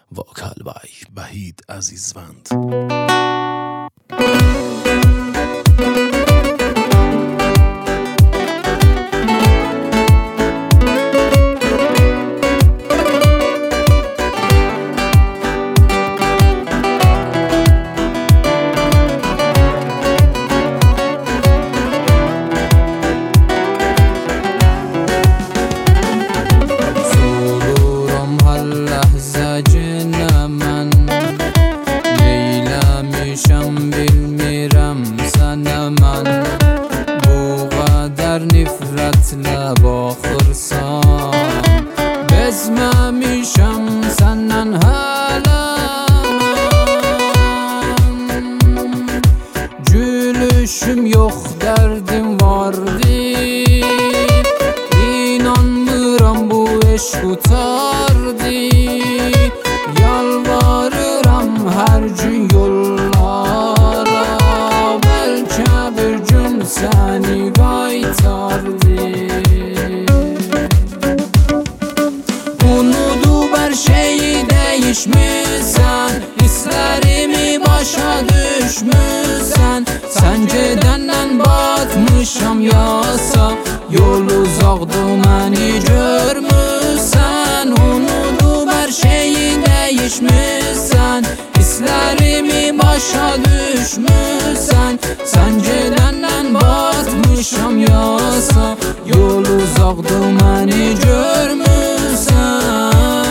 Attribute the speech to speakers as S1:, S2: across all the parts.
S1: وکال بای وحید عزیزوند.
S2: Nifretle bakırsam bezmemişem senden hemen. Gülüşüm yok derdim vardı, İnanmıram bu eşk tutardı. Yalvarıram her gün yollara, belki bir gün seni qaytardı. Unudup her şeyi değişmişsen, hislerimi başa düşmüşsen. Sen gedenden batmışam yasa, yol uzaqdı məni görmüşsən. Unudup her şeyi değişmişsen, hislerimi başa düşmüşsən. Sen gedenden batmışam yasa, yol uzaqdı məni görmüşsən.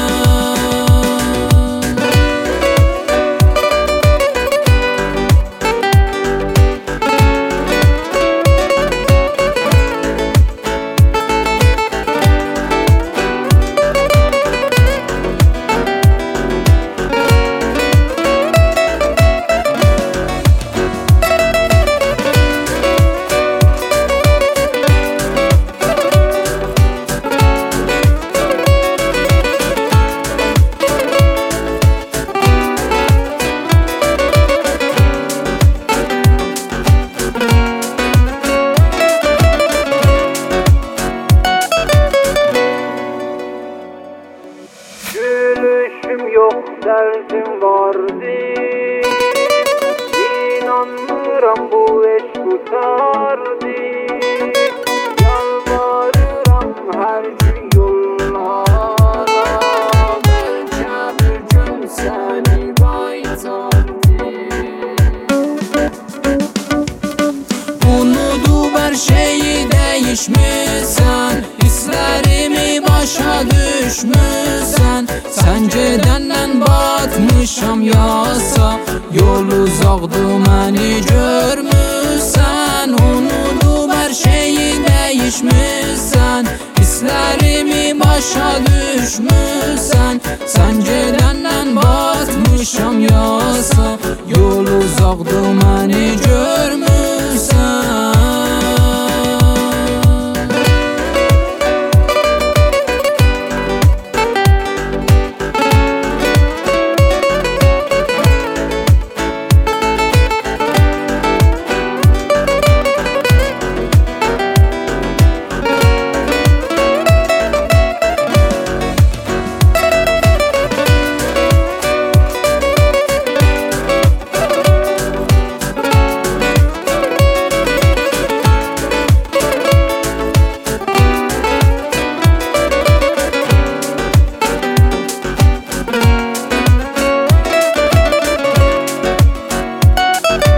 S2: Gülüşüm yok derdim vardı, İnanmıram bu eşk tutardı. Yalvarıram her gün yollara, belki bir gün seni qaytardı. Unudup her şeyi değişmişsen, hislerimi başa düşmüşsən. Sen gedenden batmışam yasa, yol uzaqdı məni görmüşsən. Unudup her şeyi değişmişsən, hislerimi başa düşmüşsən. Sen gedenden batmışam yasa, yol uzaqdı məni görmüşsən.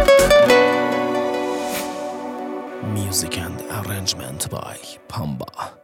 S1: Music and arrangement by Pamba.